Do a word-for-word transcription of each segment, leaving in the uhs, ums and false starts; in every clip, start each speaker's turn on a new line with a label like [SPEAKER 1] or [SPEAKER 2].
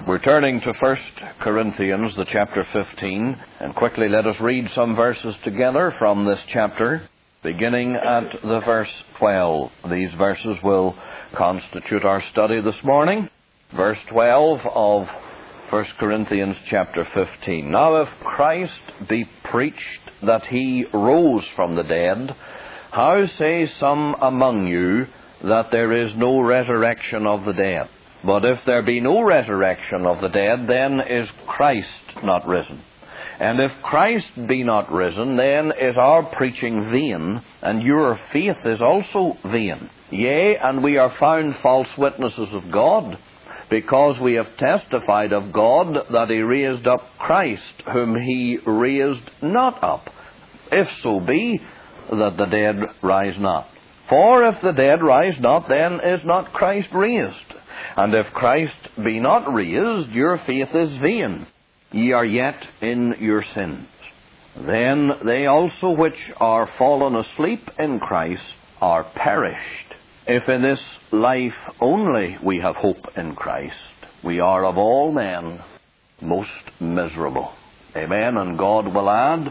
[SPEAKER 1] We're turning to First Corinthians, the chapter fifteen, and quickly let us read some verses together from this chapter, beginning at the verse twelve. These verses will constitute our study this morning. Verse twelve of First Corinthians chapter fifteen. Now if Christ be preached that he rose from the dead, how say some among you that there is no resurrection of the dead? But if there be no resurrection of the dead, then is Christ not risen. And if Christ be not risen, then is our preaching vain, and your faith is also vain. Yea, and we are found false witnesses of God, because we have testified of God that he raised up Christ, whom he raised not up, if so be that the dead rise not. For if the dead rise not, then is not Christ raised. And if Christ be not raised, your faith is vain. Ye are yet in your sins. Then they also which are fallen asleep in Christ are perished. If in this life only we have hope in Christ, we are of all men most miserable. Amen. And God will add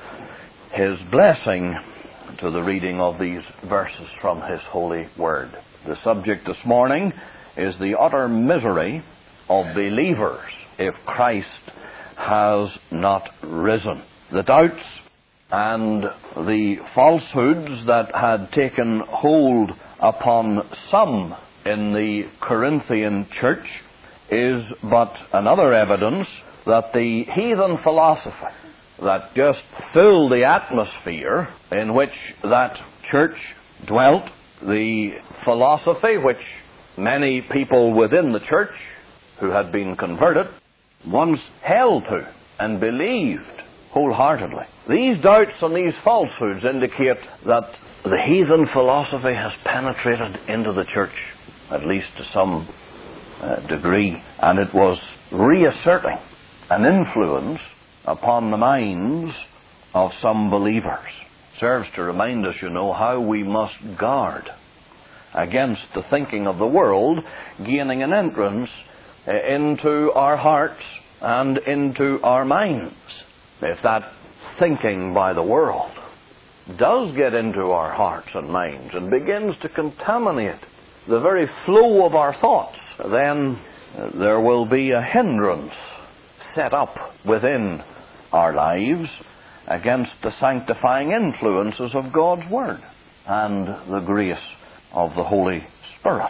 [SPEAKER 1] his blessing to the reading of these verses from his holy word. The subject this morning is the utter misery of believers if Christ has not risen. The doubts and the falsehoods that had taken hold upon some in the Corinthian church is but another evidence that the heathen philosophy that just filled the atmosphere in which that church dwelt, the philosophy which many people within the church who had been converted once held to and believed wholeheartedly. These doubts and these falsehoods indicate that the heathen philosophy has penetrated into the church, at least to some uh, degree, and it was reasserting an influence upon the minds of some believers. It serves to remind us, you know, how we must guard against the thinking of the world gaining an entrance into our hearts and into our minds. If that thinking by the world does get into our hearts and minds and begins to contaminate the very flow of our thoughts, then there will be a hindrance set up within our lives against the sanctifying influences of God's Word and the grace of the Holy Spirit.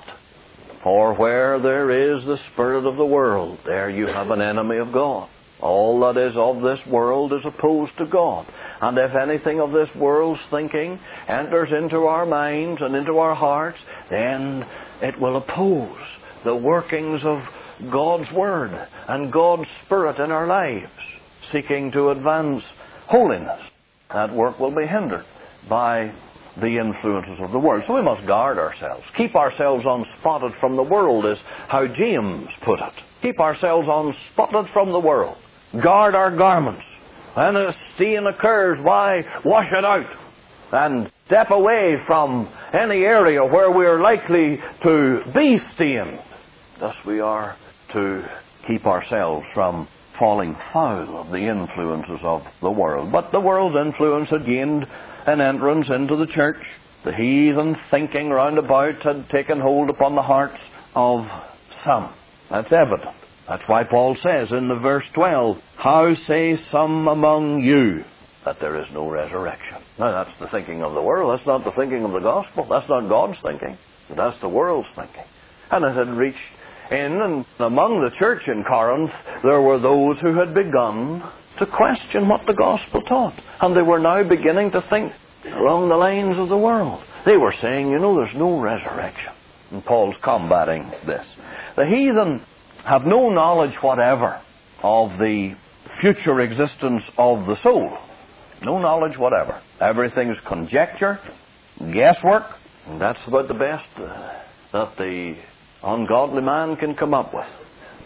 [SPEAKER 1] For where there is the spirit of the world, there you have an enemy of God. All that is of this world is opposed to God. And if anything of this world's thinking enters into our minds and into our hearts, then it will oppose the workings of God's Word and God's Spirit in our lives, seeking to advance holiness. That work will be hindered by the influences of the world. So we must guard ourselves. Keep ourselves unspotted from the world is how James put it. Keep ourselves unspotted from the world. Guard our garments. And if stain occurs, why, wash it out. And step away from any area where we are likely to be stained. Thus we are to keep ourselves from falling foul of the influences of the world. But the world's influence had gained an entrance into the church. The heathen thinking round about had taken hold upon the hearts of some. That's evident. That's why Paul says in the verse twelve, how say some among you that there is no resurrection? Now that's the thinking of the world. That's not the thinking of the gospel. That's not God's thinking. That's the world's thinking. And it had reached in, and among the church in Corinth, there were those who had begun to question what the gospel taught. And they were now beginning to think along the lines of the world. They were saying, you know, there's no resurrection. And Paul's combating this. The heathen have no knowledge whatever of the future existence of the soul. No knowledge whatever. Everything's conjecture, guesswork, and that's about the best uh, that the ungodly man can come up with.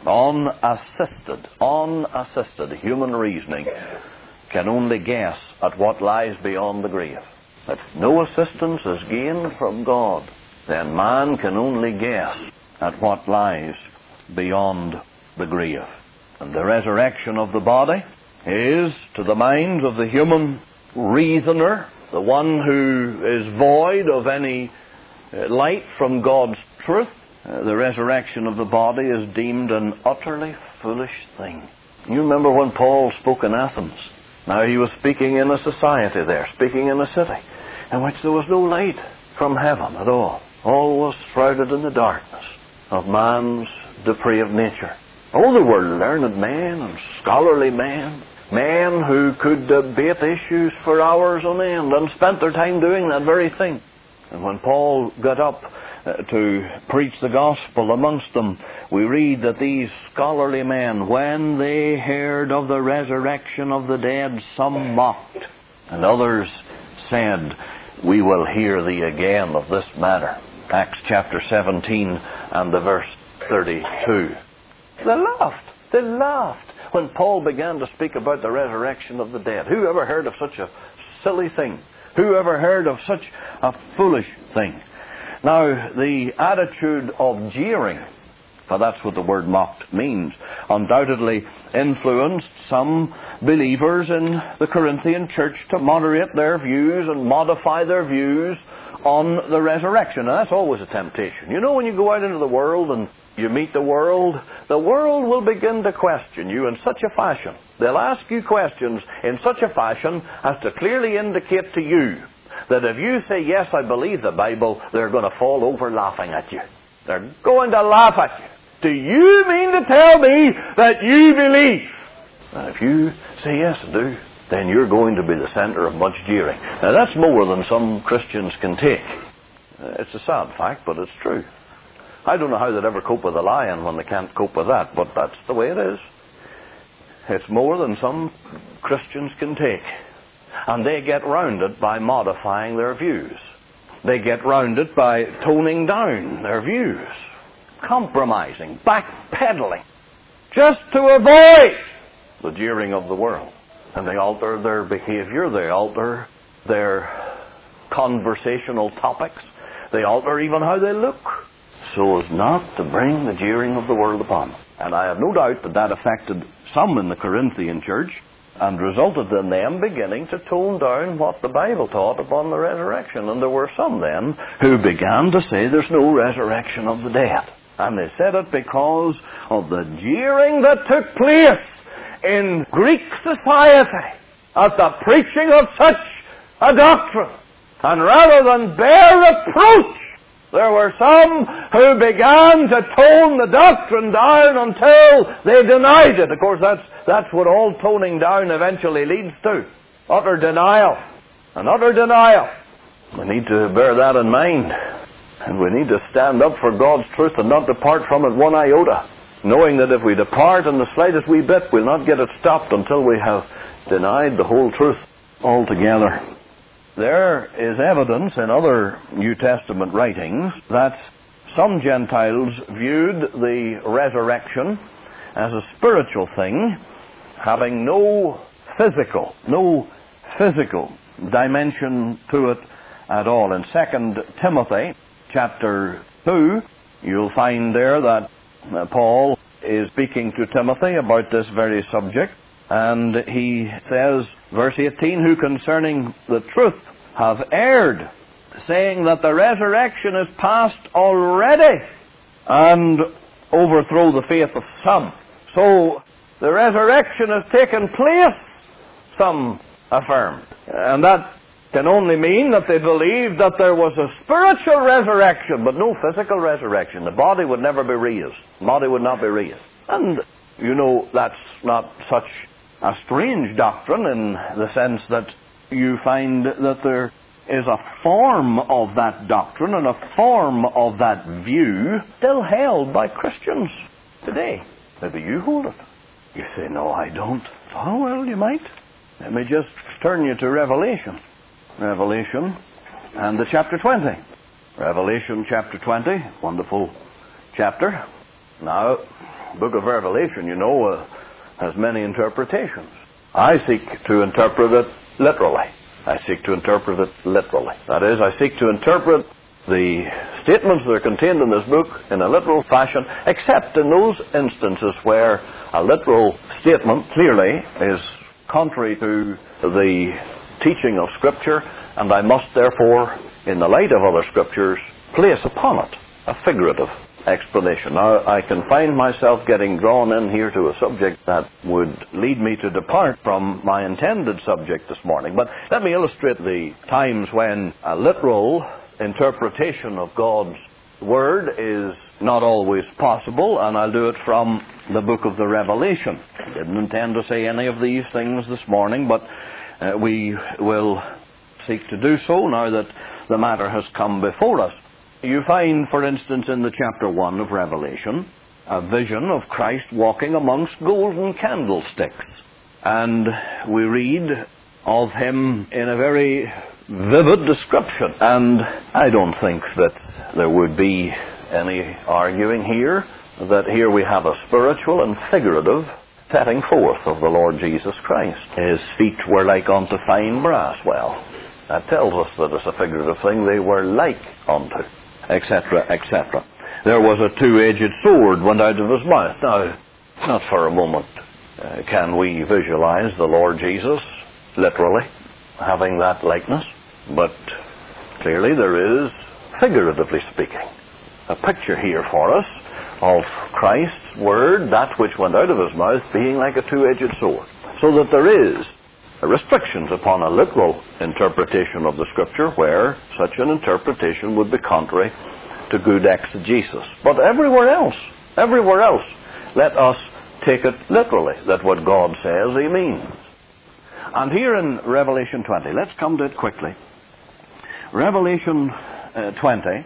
[SPEAKER 1] Unassisted, unassisted human reasoning can only guess at what lies beyond the grave. If no assistance is gained from God, then man can only guess at what lies beyond the grave. And the resurrection of the body is, to the mind of the human reasoner, the one who is void of any light from God's truth, uh, the resurrection of the body is deemed an utterly foolish thing. You remember when Paul spoke in Athens. Now he was speaking in a society there, speaking in a city in which there was no light from heaven at all. All was shrouded in the darkness of man's depraved nature. Oh, there were learned men and scholarly men, men who could debate issues for hours on end and spent their time doing that very thing. And when Paul got up uh, to preach the gospel amongst them, we read that these scholarly men, when they heard of the resurrection of the dead, some mocked, and others said, "We will hear thee again of this matter." Acts chapter seventeen and the verse thirty-two. They laughed. They laughed when Paul began to speak about the resurrection of the dead. Who ever heard of such a silly thing? Who ever heard of such a foolish thing? Now, the attitude of jeering, for that's what the word mocked means, undoubtedly influenced some believers in the Corinthian church to moderate their views and modify their views on the resurrection. And that's always a temptation. You know, when you go out into the world and you meet the world, the world will begin to question you in such a fashion. They'll ask you questions in such a fashion as to clearly indicate to you that if you say, "Yes, I believe the Bible," they're going to fall over laughing at you. They're going to laugh at you. "Do you mean to tell me that you believe?" And if you say, "Yes, I do," then you're going to be the center of much jeering. Now, that's more than some Christians can take. It's a sad fact, but it's true. I don't know how they'd ever cope with a lion when they can't cope with that, but that's the way it is. It's more than some Christians can take. And they get round it by modifying their views. They get round it by toning down their views, compromising, backpedaling, just to avoid the jeering of the world. And they alter their behavior, they alter their conversational topics, they alter even how they look, so as not to bring the jeering of the world upon them. And I have no doubt that that affected some in the Corinthian church and resulted in them beginning to tone down what the Bible taught upon the resurrection. And there were some then who began to say there's no resurrection of the dead. And they said it because of the jeering that took place in Greek society at the preaching of such a doctrine. And rather than bear reproach, there were some who began to tone the doctrine down until they denied it. Of course, that's, that's what all toning down eventually leads to. Utter denial. And utter denial. We need to bear that in mind. And we need to stand up for God's truth and not depart from it one iota, knowing that if we depart in the slightest wee bit, we'll not get it stopped until we have denied the whole truth altogether. There is evidence in other New Testament writings that some Gentiles viewed the resurrection as a spiritual thing, having no physical, no physical dimension to it at all. In Second Timothy chapter two, you'll find there that Paul is speaking to Timothy about this very subject, and he says, verse eighteen, "Who concerning the truth have erred, saying that the resurrection is past already, and overthrow the faith of some." So the resurrection has taken place, some affirm. And that can only mean that they believed that there was a spiritual resurrection, but no physical resurrection. The body would never be raised. The body would not be raised. And, you know, that's not such a strange doctrine in the sense that you find that there is a form of that doctrine and a form of that view still held by Christians today. Maybe you hold it. You say, "No, I don't." Oh, well, you might. Let me just turn you to Revelation. Revelation and the chapter twenty. Revelation chapter twenty, wonderful chapter. Now, the book of Revelation, you know, uh, has many interpretations. I seek to interpret it literally. I seek to interpret it literally. That is, I seek to interpret the statements that are contained in this book in a literal fashion, except in those instances where a literal statement clearly is contrary to the teaching of Scripture, and I must therefore, in the light of other Scriptures, place upon it a figurative explanation. Now, I can find myself getting drawn in here to a subject that would lead me to depart from my intended subject this morning, but let me illustrate the times when a literal interpretation of God's Word is not always possible, and I'll do it from the book of the Revelation. I didn't intend to say any of these things this morning, but uh, we will seek to do so now that the matter has come before us. You find, for instance, in the chapter one of Revelation, a vision of Christ walking amongst golden candlesticks. And we read of him in a very vivid description. And I don't think that there would be any arguing here that here we have a spiritual and figurative setting forth of the Lord Jesus Christ. His feet were like unto fine brass. Well, that tells us that it's a figurative thing. They were like unto, et cetera, et cetera. There was a two-edged sword went out of his mouth. Now, not for a moment uh, can we visualize the Lord Jesus literally having that likeness, but clearly there is, figuratively speaking, a picture here for us of Christ's Word, that which went out of his mouth, being like a two-edged sword. So that there is restrictions upon a literal interpretation of the Scripture where such an interpretation would be contrary to good exegesis. But everywhere else, everywhere else, let us take it literally, that what God says he means. And here in Revelation twenty, let's come to it quickly. Revelation uh, twenty,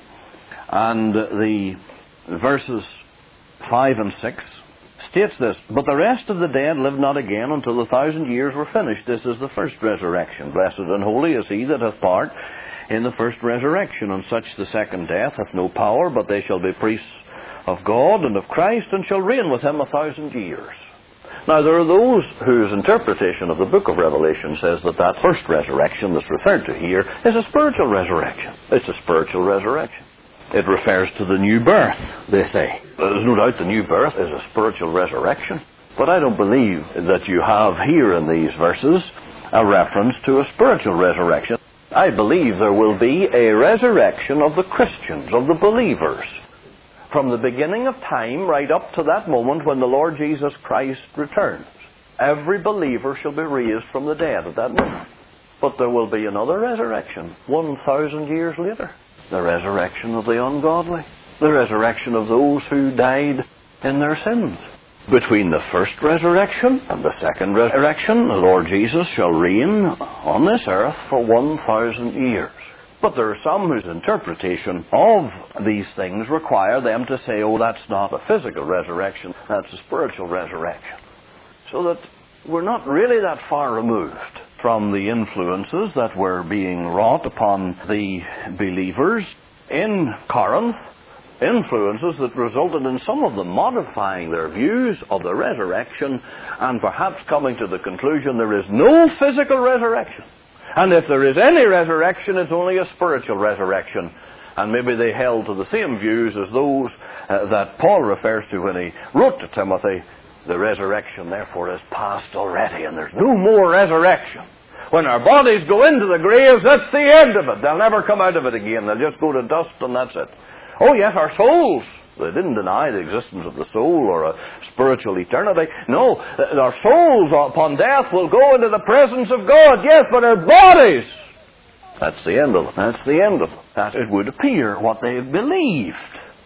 [SPEAKER 1] and the verses five and six states this: But the rest of the dead live not again until the thousand years were finished. This is the first resurrection. Blessed and holy is he that hath part in the first resurrection. And such the second death hath no power, but they shall be priests of God and of Christ, and shall reign with him a thousand years. Now, there are those whose interpretation of the book of Revelation says that that first resurrection that's referred to here is a spiritual resurrection. It's a spiritual resurrection. It refers to the new birth, they say. There's no doubt the new birth is a spiritual resurrection. But I don't believe that you have here in these verses a reference to a spiritual resurrection. I believe there will be a resurrection of the Christians, of the believers, from the beginning of time right up to that moment when the Lord Jesus Christ returns. Every believer shall be raised from the dead at that moment. But there will be another resurrection one thousand years later. The resurrection of the ungodly. The resurrection of those who died in their sins. Between the first resurrection and the second resurrection, the Lord Jesus shall reign on this earth for one thousand years. But there are some whose interpretation of these things require them to say, oh, that's not a physical resurrection, that's a spiritual resurrection. So that we're not really that far removed from the influences that were being wrought upon the believers in Corinth, influences that resulted in some of them modifying their views of the resurrection and perhaps coming to the conclusion there is no physical resurrection. And if there is any resurrection, it's only a spiritual resurrection. And maybe they held to the same views as those uh, that Paul refers to when he wrote to Timothy, the resurrection therefore is past already, and there's no more resurrection. When our bodies go into the graves, that's the end of it. They'll never come out of it again. They'll just go to dust and that's it. Oh yes, our souls. They didn't deny the existence of the soul or a spiritual eternity. No, our souls upon death will go into the presence of God. Yes, but our bodies, that's the end of it. That's the end of it. That it would appear what they believed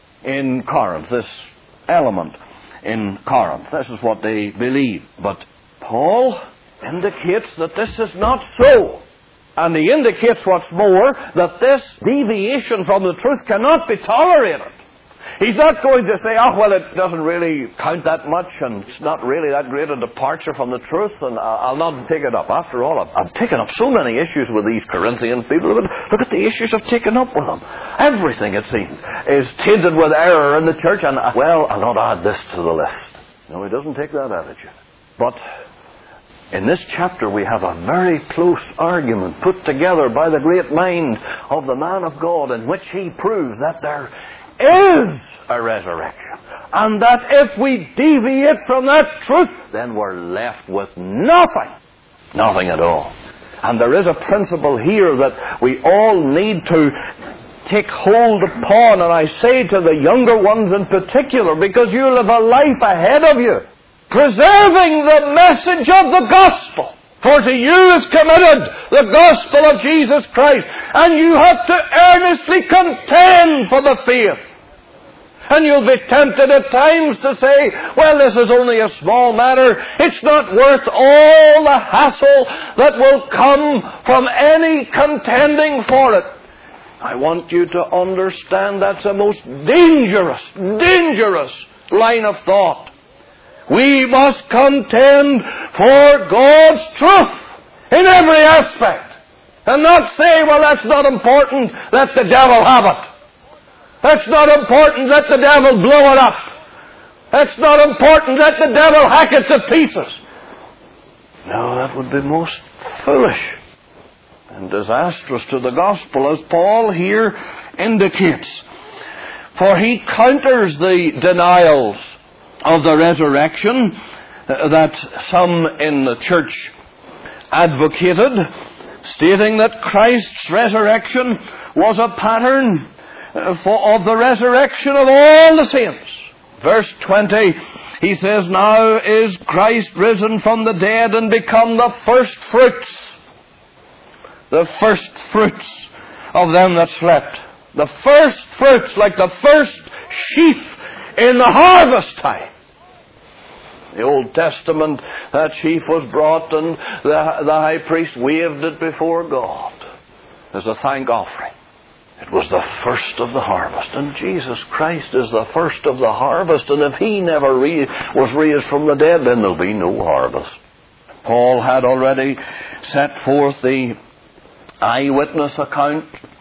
[SPEAKER 1] in Corinth, this element in Corinth. This is what they believed. But Paul indicates that this is not so. And he indicates what's more, that this deviation from the truth cannot be tolerated. He's not going to say, oh, well, it doesn't really count that much, and it's not really that great a departure from the truth, and I'll not take it up. After all, I've, I've taken up so many issues with these Corinthian people. Look at, look at the issues I've taken up with them. Everything, it seems, is tainted with error in the church, and, well, I'll not add this to the list. No, he doesn't take that attitude. But In this chapter we have a very close argument put together by the great mind of the man of God, in which he proves that there is a resurrection, and that if we deviate from that truth, then we're left with nothing. Nothing at all. And there is a principle here that we all need to take hold upon, and I say to the younger ones in particular, because you'll have a life ahead of you, preserving the message of the gospel. For to you is committed the gospel of Jesus Christ, and you have to earnestly contend for the faith. And you'll be tempted at times to say, well, this is only a small matter. It's not worth all the hassle that will come from any contending for it. I want you to understand that's a most dangerous, dangerous line of thought. We must contend for God's truth in every aspect, and not say, well, that's not important, let the devil have it. That's not important, let the devil blow it up. That's not important, let the devil hack it to pieces. No, that would be most foolish and disastrous to the gospel, as Paul here indicates. For he counters the denials of the resurrection that some in the church advocated, stating that Christ's resurrection was a pattern for, of the resurrection of all the saints. Verse twenty, he says, now is Christ risen from the dead and become the first fruits, the first fruits of them that slept. The first fruits, like the first sheaf in the harvest time. The Old Testament, that sheaf was brought and the, the high priest waved it before God as a thank offering. It was the first of the harvest. And Jesus Christ is the first of the harvest. And if He never re- was raised from the dead, then there'll be no harvest. Paul had already set forth the eyewitness account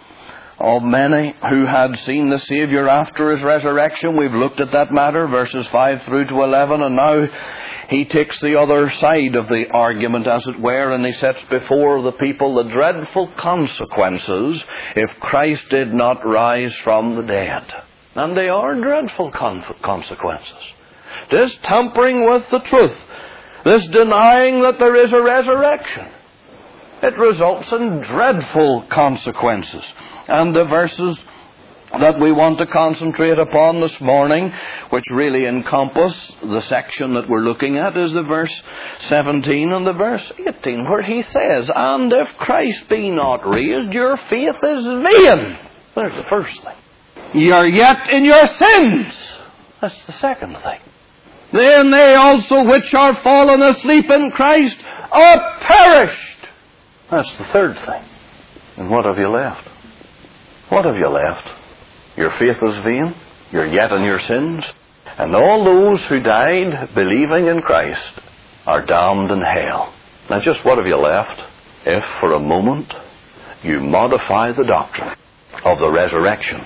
[SPEAKER 1] of many who had seen the Saviour after His resurrection. We've looked at that matter, verses five through to eleven, and now he takes the other side of the argument, as it were, and he sets before the people the dreadful consequences if Christ did not rise from the dead. And they are dreadful con- consequences. This tampering with the truth, this denying that there is a resurrection, it results in dreadful consequences. And the verses that we want to concentrate upon this morning, which really encompass the section that we're looking at, is the verse seventeen and the verse eighteen, where he says, and if Christ be not raised, your faith is vain. There's the first thing. Ye are yet in your sins. That's the second thing. Then they also which are fallen asleep in Christ are perished. That's the third thing. And what have you left? What have you left? Your faith is vain. You're yet in your sins. And all those who died believing in Christ are damned in hell. Now just what have you left? If for a moment you modify the doctrine of the resurrection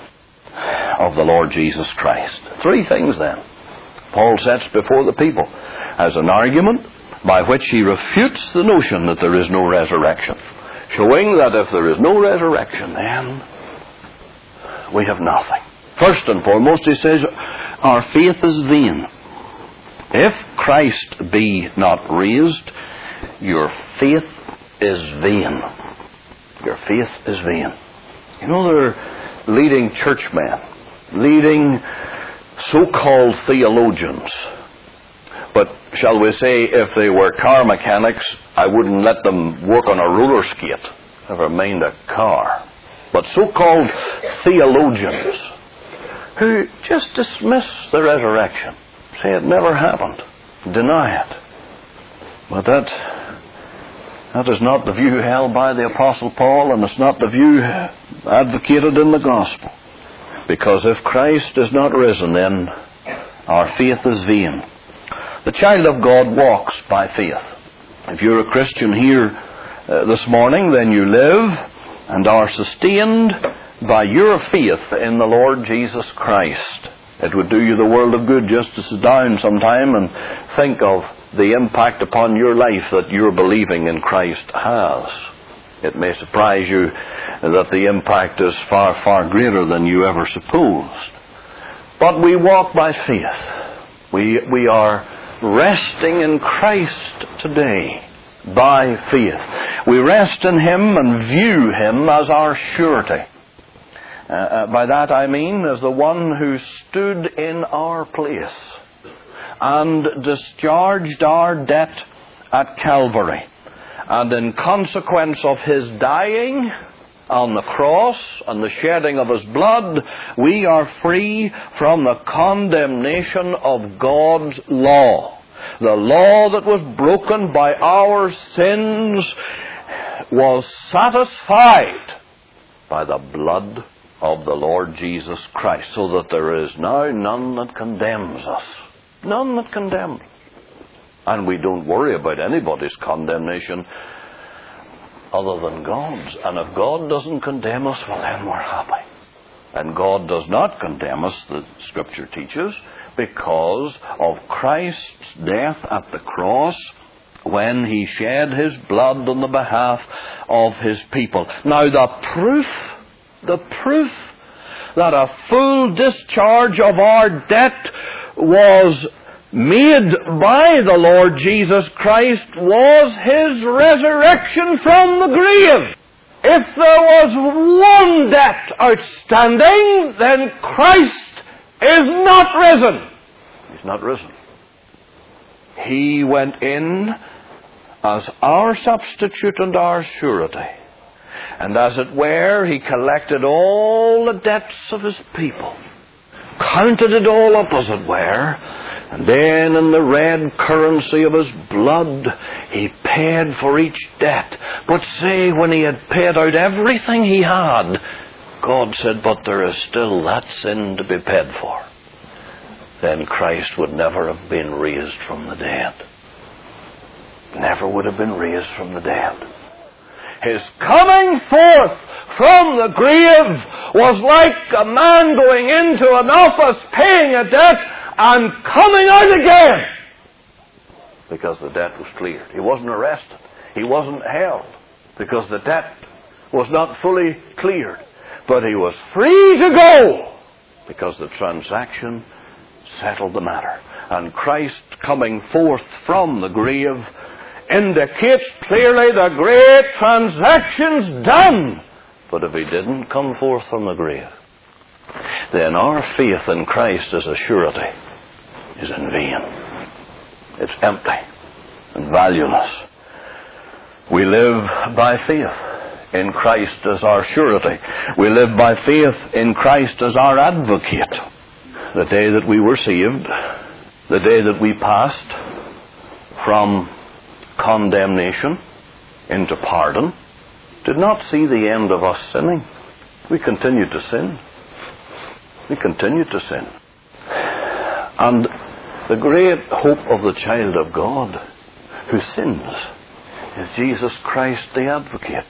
[SPEAKER 1] of the Lord Jesus Christ. Three things then Paul sets before the people as an argument by which he refutes the notion that there is no resurrection, showing that if there is no resurrection, then we have nothing. First and foremost, he says, our faith is vain. If Christ be not raised, your faith is vain. Your faith is vain. You know, there are leading churchmen, leading so-called theologians. But shall we say, if they were car mechanics, I wouldn't let them work on a roller skate, never mind a car. But so-called theologians who just dismiss the resurrection, say it never happened, deny it. But that, that is not the view held by the Apostle Paul, and it's not the view advocated in the gospel. Because if Christ is not risen, then our faith is vain. The child of God walks by faith. If you're a Christian here uh, this morning, then you live and are sustained by your faith in the Lord Jesus Christ. It would do you the world of good just to sit down sometime and think of the impact upon your life that your believing in Christ has. It may surprise you that the impact is far, far greater than you ever supposed. But we walk by faith. We, we are resting in Christ today by faith. We rest in Him and view Him as our surety. Uh, uh, by that I mean as the one who stood in our place and discharged our debt at Calvary. And in consequence of His dying on the cross and the shedding of His blood, we are free from the condemnation of God's law. The law that was broken by our sins was satisfied by the blood of the Lord Jesus Christ, so that there is now none that condemns us. None that condemns. And we don't worry about anybody's condemnation other than God's. And if God doesn't condemn us, well, then we're happy. And God does not condemn us, the Scripture teaches, because of Christ's death at the cross when He shed His blood on the behalf of His people. Now, the proof The proof that a full discharge of our debt was made by the Lord Jesus Christ was His resurrection from the grave. If there was one debt outstanding, then Christ is not risen. He's not risen. He went in as our substitute and our surety. And as it were, He collected all the debts of His people, counted it all up, as it were, and then in the red currency of His blood, He paid for each debt. But say, when He had paid out everything He had, God said, but there is still that sin to be paid for. Then Christ would never have been raised from the dead. Never would have been raised from the dead. His coming forth from the grave was like a man going into an office, paying a debt, and coming out again. Because the debt was cleared. He wasn't arrested. He wasn't held. Because the debt was not fully cleared. But he was free to go. Because the transaction settled the matter. And Christ coming forth from the grave indicates clearly the great transaction's done. But if He didn't come forth from the grave, then our faith in Christ as a surety is in vain. It's empty and valueless. We live by faith in Christ as our surety. We live by faith in Christ as our advocate. The day that we were saved, the day that we passed from condemnation into pardon, did not see the end of us sinning. We continued to sin. We continued to sin. And the great hope of the child of God who sins is Jesus Christ the advocate.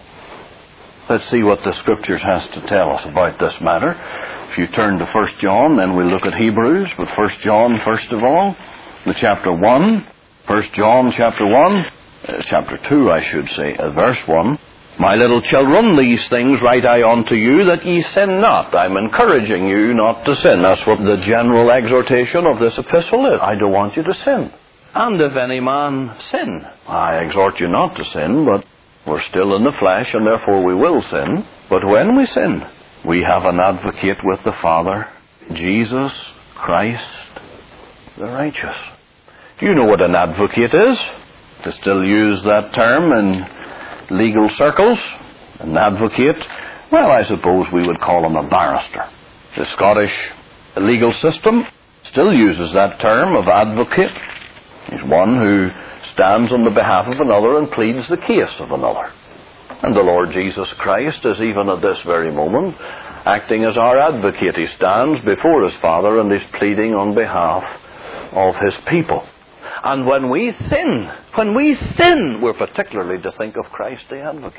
[SPEAKER 1] Let's see what the Scriptures has to tell us about this matter. If you turn to First John, then we'll look at Hebrews, but First John first of all, the chapter one. First John chapter one, uh, chapter two I should say, uh, verse one. My little children, these things write I unto you, that ye sin not. I'm encouraging you not to sin. That's what the general exhortation of this epistle is. I don't want you to sin. And if any man sin, I exhort you not to sin, but we're still in the flesh, and therefore we will sin. But when we sin, we have an advocate with the Father, Jesus Christ the righteous. Do you know what an advocate is? To still use that term in legal circles, an advocate, well, I suppose we would call him a barrister. The Scottish legal system still uses that term of advocate. He's one who stands on the behalf of another and pleads the case of another. And the Lord Jesus Christ is even at this very moment acting as our advocate. He stands before His Father and is pleading on behalf of His people. And when we sin, when we sin, we're particularly to think of Christ the advocate.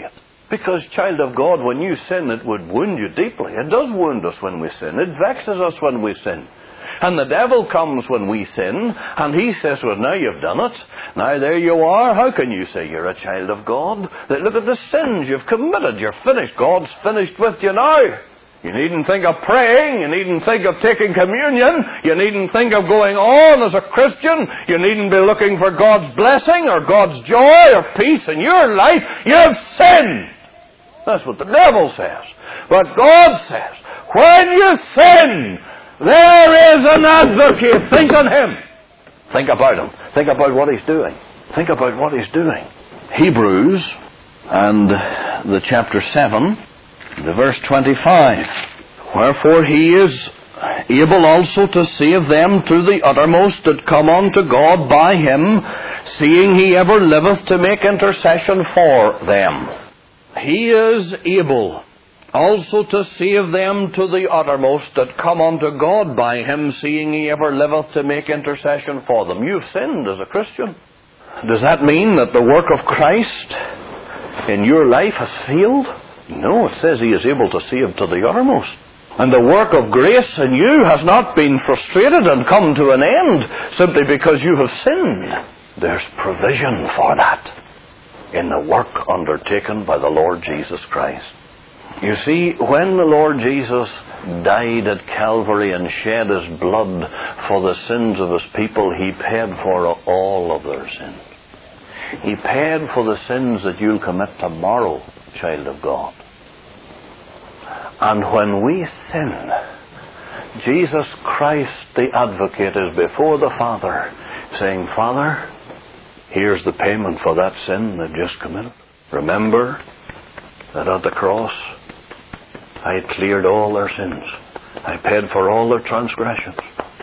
[SPEAKER 1] Because, child of God, when you sin, it would wound you deeply. It does wound us when we sin. It vexes us when we sin. And the devil comes when we sin, and he says, well, now you've done it. Now there you are. How can you say you're a child of God? Look at the sins you've committed. You're finished. God's finished with you now. You needn't think of praying. You needn't think of taking communion. You needn't think of going on as a Christian. You needn't be looking for God's blessing or God's joy or peace in your life. You've sinned. That's what the devil says. But God says, when you sin, there is an advocate. Think on him. Think about him. Think about what he's doing. Think about what he's doing. Hebrews and the chapter seven, the verse twenty-five. Wherefore he is able also to save them to the uttermost that come unto God by him, seeing he ever liveth to make intercession for them. He is able also to save them to the uttermost that come unto God by him, seeing he ever liveth to make intercession for them. You've sinned as a Christian. Does that mean that the work of Christ in your life has failed? No, it says he is able to save to the uttermost. And the work of grace in you has not been frustrated and come to an end simply because you have sinned. There's provision for that in the work undertaken by the Lord Jesus Christ. You see, when the Lord Jesus died at Calvary and shed his blood for the sins of his people, he paid for all of their sins. He paid for the sins that you'll commit tomorrow, child of God. And when we sin, Jesus Christ, the advocate, is before the Father, saying, Father, here's the payment for that sin they've just committed. Remember that at the cross, I had cleared all their sins. I paid for all their transgressions.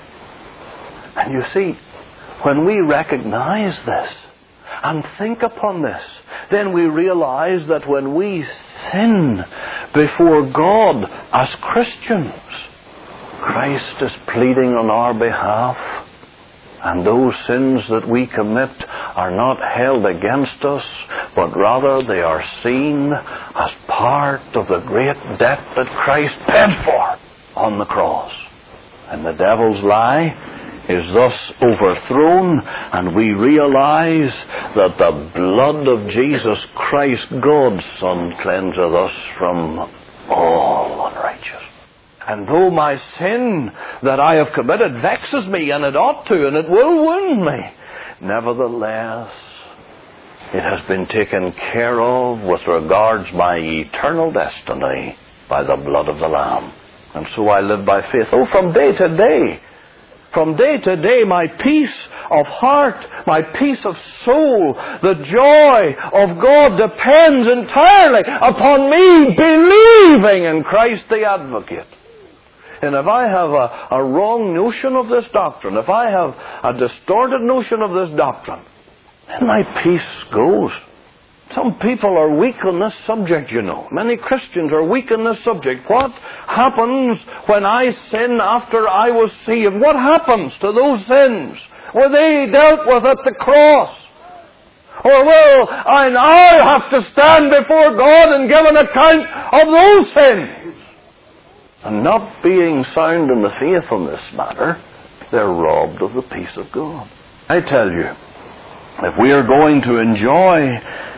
[SPEAKER 1] And you see, when we recognize this and think upon this, then we realize that when we sin before God as Christians, Christ is pleading on our behalf. And those sins that we commit are not held against us, but rather they are seen as part of the great debt that Christ paid for on the cross. And the devil's lie is thus overthrown, and we realize that the blood of Jesus Christ, God's Son, cleanseth us from all unrighteousness. And though my sin that I have committed vexes me, and it ought to, and it will wound me, nevertheless, it has been taken care of with regards my eternal destiny by the blood of the Lamb. And so I live by faith. Oh, from day to day, from day to day, my peace of heart, my peace of soul, the joy of God depends entirely upon me believing in Christ the Advocate. And if I have a, a wrong notion of this doctrine, if I have a distorted notion of this doctrine, then my peace goes. Some people are weak on this subject, you know. Many Christians are weak on this subject. What happens when I sin after I was saved? What happens to those sins? Were they dealt with at the cross? Or will I now have to stand before God and give an account of those sins? And not being sound in the faith on this matter, they're robbed of the peace of God. I tell you, if we are going to enjoy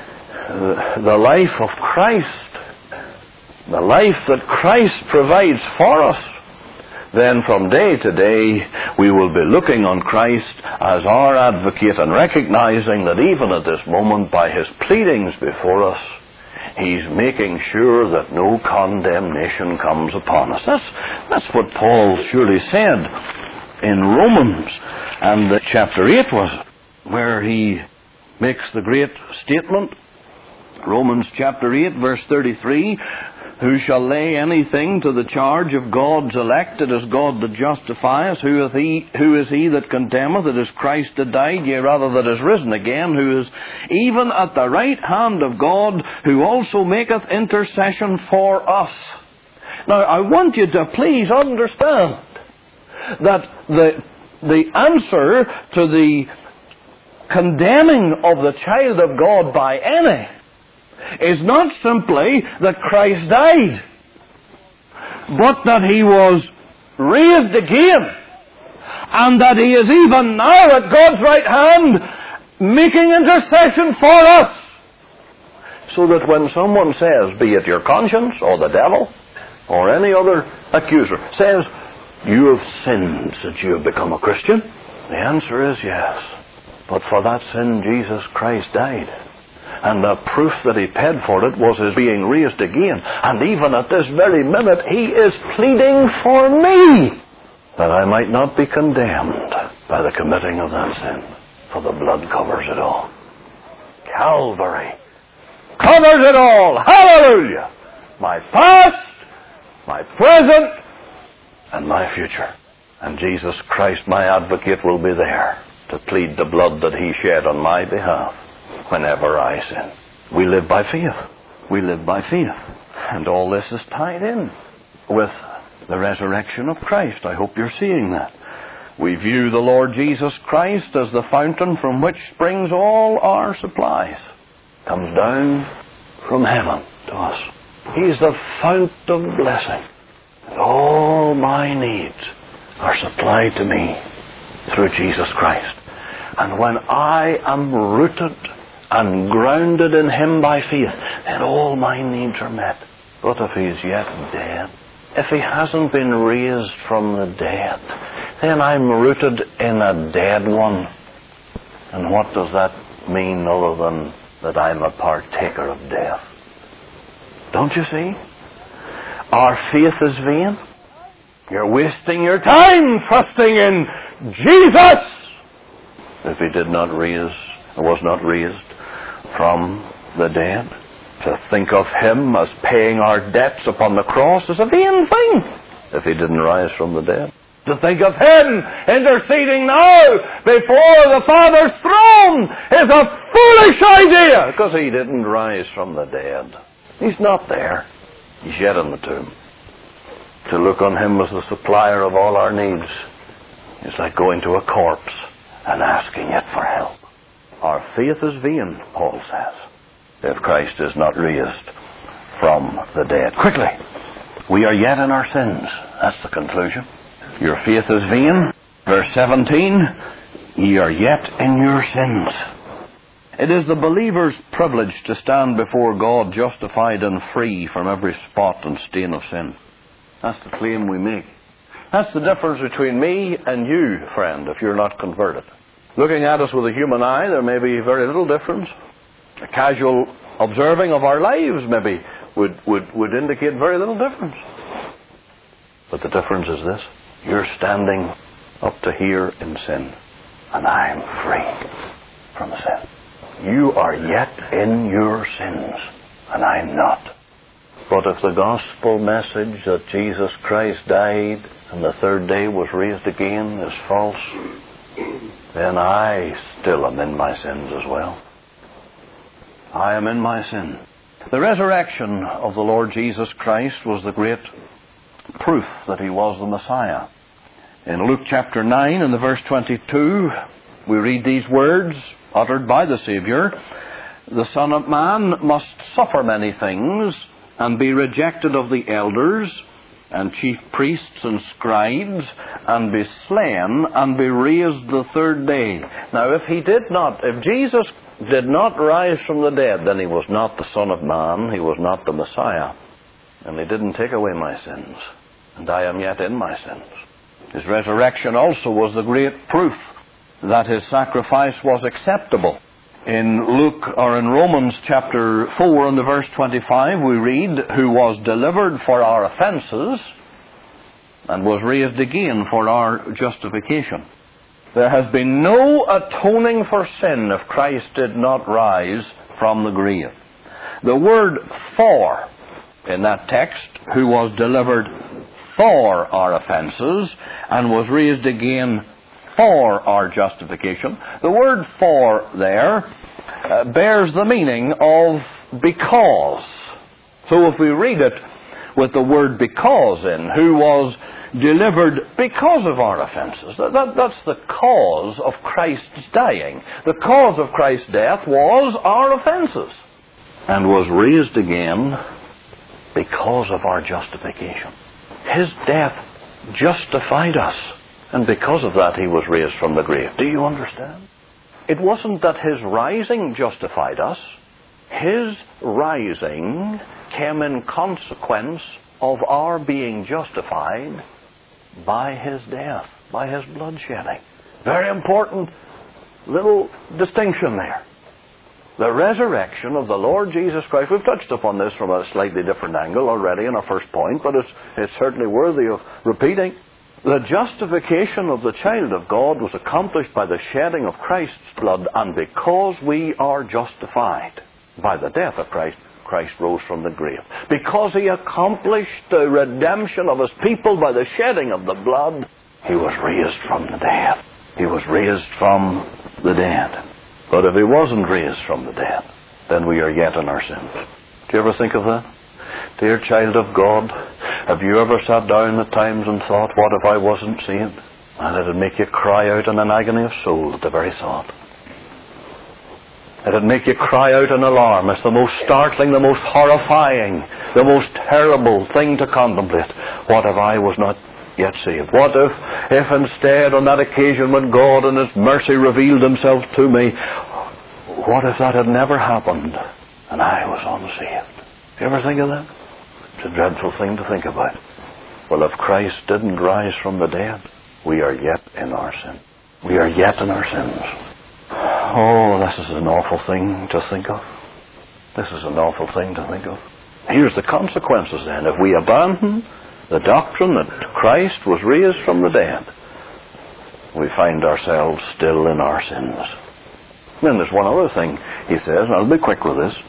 [SPEAKER 1] the life of Christ, the life that Christ provides for us, then from day to day we will be looking on Christ as our advocate and recognizing that even at this moment, by his pleadings before us, he's making sure that no condemnation comes upon us. That's, that's what Paul surely said in Romans, and the chapter eight was it, where he makes the great statement. Romans chapter eight, verse thirty-three, who shall lay anything to the charge of God's elect? It is God that justifieth. Who is he, who is he that condemneth? It is Christ that died, yea, rather that is risen again, who is even at the right hand of God, who also maketh intercession for us. Now, I want you to please understand that the, the answer to the condemning of the child of God by any is not simply that Christ died, but that He was raised again, and that He is even now at God's right hand making intercession for us. So that when someone says, be it your conscience or the devil or any other accuser, says, you have sinned since you have become a Christian, the answer is yes. But for that sin, Jesus Christ died. And the proof that He paid for it was His being raised again. And even at this very minute, He is pleading for me, that I might not be condemned by the committing of that sin. For the blood covers it all. Calvary covers it all. Hallelujah! My past, my present, and my future. And Jesus Christ, my advocate, will be there to plead the blood that He shed on my behalf whenever I sin. We live by faith. We live by faith. And all this is tied in with the resurrection of Christ. I hope you're seeing that. We view the Lord Jesus Christ as the fountain from which springs all our supplies. Comes down from heaven to us. He's the fount of blessing. And all my needs are supplied to me through Jesus Christ. And when I am rooted and grounded in Him by faith, then all my needs are met. But if He's yet dead, if He hasn't been raised from the dead, then I'm rooted in a dead one. And what does that mean other than that I'm a partaker of death? Don't you see? Our faith is vain. You're wasting your time trusting in Jesus if He did not raise, or was not raised from the dead. To think of Him as paying our debts upon the cross is a vain thing if He didn't rise from the dead. To think of Him interceding now before the Father's throne is a foolish idea, because He didn't rise from the dead. He's not there. He's yet in the tomb. To look on Him as the supplier of all our needs is like going to a corpse and asking it for help. Our faith is vain, Paul says, if Christ is not raised from the dead. Quickly, we are yet in our sins. That's the conclusion. Your faith is vain. Verse seventeen, ye are yet in your sins. It is the believer's privilege to stand before God justified and free from every spot and stain of sin. That's the claim we make. That's the difference between me and you, friend, if you're not converted. Looking at us with a human eye, there may be very little difference. A casual observing of our lives maybe would, would, would indicate very little difference. But the difference is this. You're standing up to here in sin, and I'm free from sin. You are yet in your sins, and I'm not. But if the gospel message that Jesus Christ died and the third day was raised again is false, then I still am in my sins as well. I am in my sin. The resurrection of the Lord Jesus Christ was the great proof that He was the Messiah. In Luke chapter nine and the verse twenty-two, we read these words uttered by the Saviour: the Son of Man must suffer many things, and be rejected of the elders, and chief priests and scribes, and be slain, and be raised the third day. Now, if He did not, if Jesus did not rise from the dead, then He was not the Son of Man, He was not the Messiah, and He didn't take away my sins, and I am yet in my sins. His resurrection also was the great proof that His sacrifice was acceptable. In Luke, or in Romans chapter four and the verse twenty-five, we read, who was delivered for our offences and was raised again for our justification. There has been no atoning for sin if Christ did not rise from the grave. The word for in that text, who was delivered for our offences and was raised again for our justification. The word for there uh, bears the meaning of because. So if we read it with the word because in, who was delivered because of our offences. That, that, that's the cause of Christ's dying. The cause of Christ's death was our offences. and was raised again because of our justification. His death justified us, and because of that he was raised from the grave. Do you understand? It wasn't that his rising justified us. His rising came in consequence of our being justified by his death, by his bloodshedding. Very important little distinction there. The resurrection of the Lord Jesus Christ. We've touched upon this from a slightly different angle already in our first point, but it's, it's certainly worthy of repeating. The justification of the child of God was accomplished by the shedding of Christ's blood, and because we are justified by the death of Christ, Christ rose from the grave. Because he accomplished the redemption of his people by the shedding of the blood, he was raised from the dead. He was raised from the dead. But if he wasn't raised from the dead, then we are yet in our sins. Do you ever think of that? Dear child of God, have you ever sat down at times and thought, what if I wasn't saved? And it'd make you cry out in an agony of soul at the very thought. It'd make you cry out in alarm. It's the most startling, the most horrifying, the most terrible thing to contemplate. What if I was not yet saved? What if, if instead on that occasion when God in his mercy revealed himself to me, what if that had never happened and I was unsaved? Do you ever think of that? It's a dreadful thing to think about. Well, if Christ didn't rise from the dead, we are yet in our sin. We are yet in our sins. Oh, this is an awful thing to think of. This is an awful thing to think of. Here's the consequences then. If we abandon the doctrine that Christ was raised from the dead, we find ourselves still in our sins. Then there's one other thing he says, and I'll be quick with this.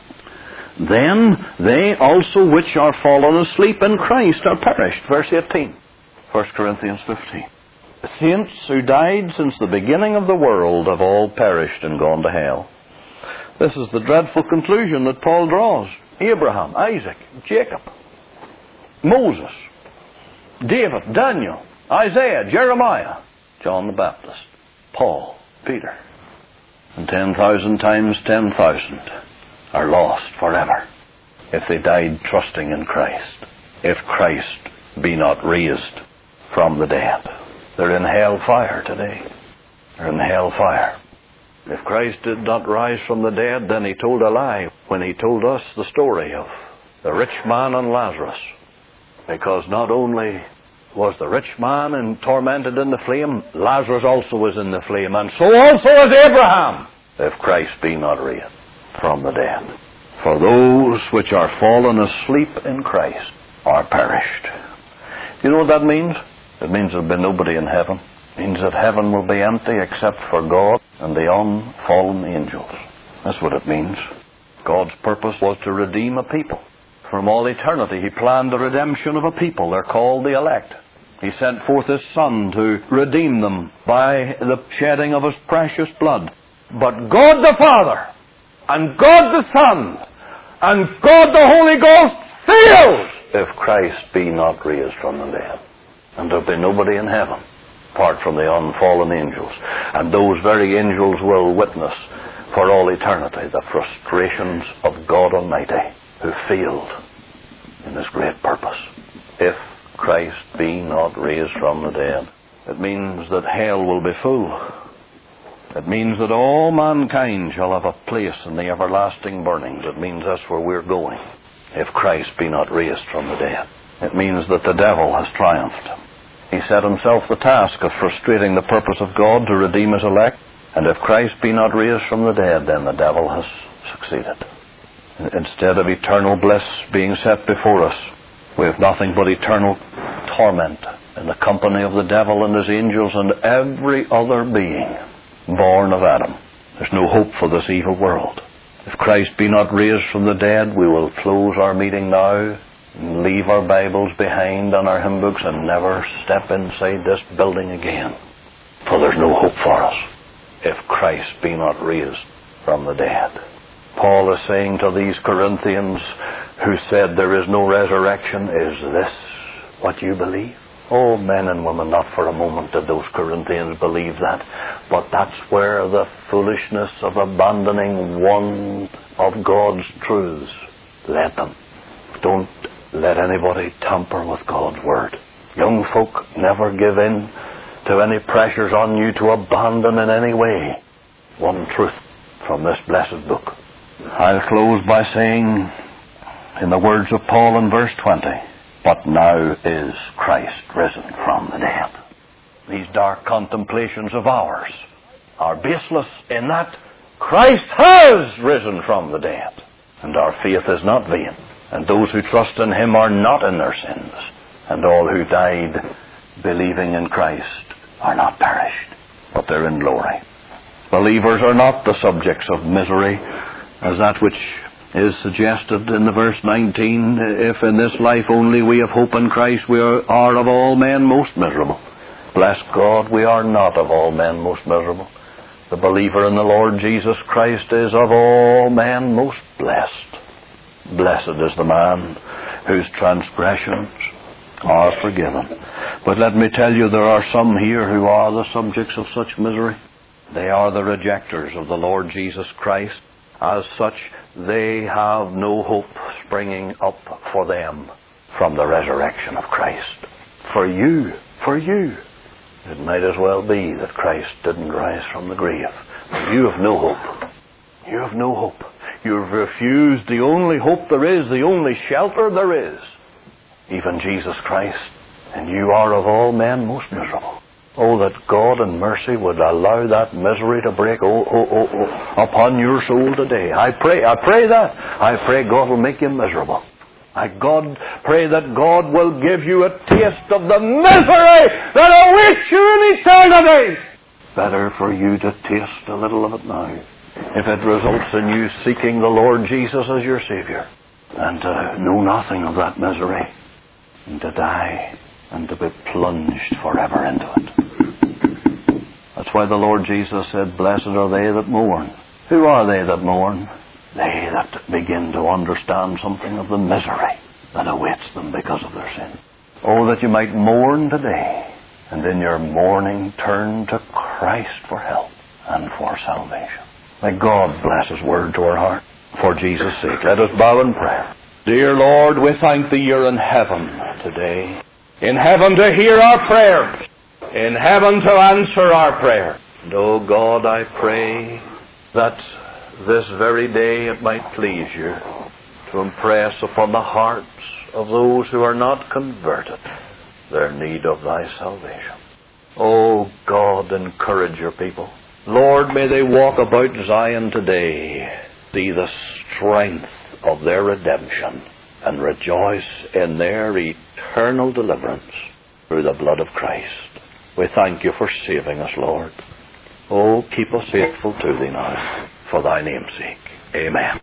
[SPEAKER 1] Then they also which are fallen asleep in Christ are perished. Verse eighteen, First Corinthians fifteen. The saints who died since the beginning of the world have all perished and gone to hell. This is the dreadful conclusion that Paul draws. Abraham, Isaac, Jacob, Moses, David, Daniel, Isaiah, Jeremiah, John the Baptist, Paul, Peter, and ten thousand times ten thousand are lost forever if they died trusting in Christ, if Christ be not raised from the dead. They're in hell fire today. They're in hell fire. If Christ did not rise from the dead, then he told a lie when he told us the story of the rich man and Lazarus. Because not only was the rich man in, tormented in the flame, Lazarus also was in the flame, and so also is Abraham, if Christ be not raised from the dead. For those which are fallen asleep in Christ are perished. You know what that means? It means there will be nobody in heaven. It means that heaven will be empty except for God and the unfallen angels. That's what it means. God's purpose was to redeem a people. From all eternity, he planned the redemption of a people. They're called the elect. He sent forth his Son to redeem them by the shedding of his precious blood. But God the Father and God the Son and God the Holy Ghost fails if Christ be not raised from the dead. And there'll be nobody in heaven apart from the unfallen angels. And those very angels will witness for all eternity the frustrations of God Almighty, who failed in his great purpose. If Christ be not raised from the dead, it means that hell will be full. It means that all mankind shall have a place in the everlasting burnings. It means that's where we're going, if Christ be not raised from the dead. It means that the devil has triumphed. He set himself the task of frustrating the purpose of God to redeem his elect, and if Christ be not raised from the dead, then the devil has succeeded. Instead of eternal bliss being set before us, we have nothing but eternal torment in the company of the devil and his angels and every other being born of Adam. There's no hope for this evil world. If Christ be not raised from the dead, we will close our meeting now, and leave our Bibles behind on our hymn books, and never step inside this building again. For there's no hope for us if Christ be not raised from the dead. Paul is saying to these Corinthians who said there is no resurrection, is this what you believe? Oh, men and women, not for a moment did those Corinthians believe that. But that's where the foolishness of abandoning one of God's truths led them. Don't let anybody tamper with God's Word. Young folk, never give in to any pressures on you to abandon in any way one truth from this blessed book. I'll close by saying, in the words of Paul in verse twenty, "But now is Christ risen from the dead." These dark contemplations of ours are baseless in that Christ has risen from the dead, and our faith is not vain, and those who trust in Him are not in their sins, and all who died believing in Christ are not perished, but they're in glory. Believers are not the subjects of misery, as that which is suggested in the verse nineteen. If in this life only we have hope in Christ, we are, are of all men most miserable. Bless God, we are not of all men most miserable. The believer in the Lord Jesus Christ is of all men most blessed. Blessed is the man whose transgressions are forgiven. But let me tell you, there are some here who are the subjects of such misery. They are the rejectors of the Lord Jesus Christ. As such, they have no hope springing up for them from the resurrection of Christ. For you, for you, it might as well be that Christ didn't rise from the grave. You have no hope. You have no hope. You've refused the only hope there is, the only shelter there is, even Jesus Christ, and you are of all men most miserable. Oh, that God in mercy would allow that misery to break oh, oh, oh, oh, upon your soul today. I pray, I pray that. I pray God will make you miserable. I God pray that God will give you a taste of the misery that awaits you in eternity. Better for you to taste a little of it now, if it results in you seeking the Lord Jesus as your Savior, and to know nothing of that misery, and to die, and to be plunged forever into it. That's why the Lord Jesus said, "Blessed are they that mourn." Who are they that mourn? They that begin to understand something of the misery that awaits them because of their sin. Oh, that you might mourn today, and in your mourning turn to Christ for help and for salvation. May God bless His word to our heart. For Jesus' sake, let us bow in prayer. Dear Lord, we thank Thee you're in heaven today. In heaven to hear our prayers. In heaven to answer our prayer. And oh God, I pray that this very day it might please you to impress upon the hearts of those who are not converted their need of Thy salvation. Oh God, encourage your people. Lord, may they walk about Zion today, see the strength of their redemption, and rejoice in their eternal deliverance through the blood of Christ. We thank you for saving us, Lord. Oh, keep us faithful to Thee now, for Thy name's sake. Amen.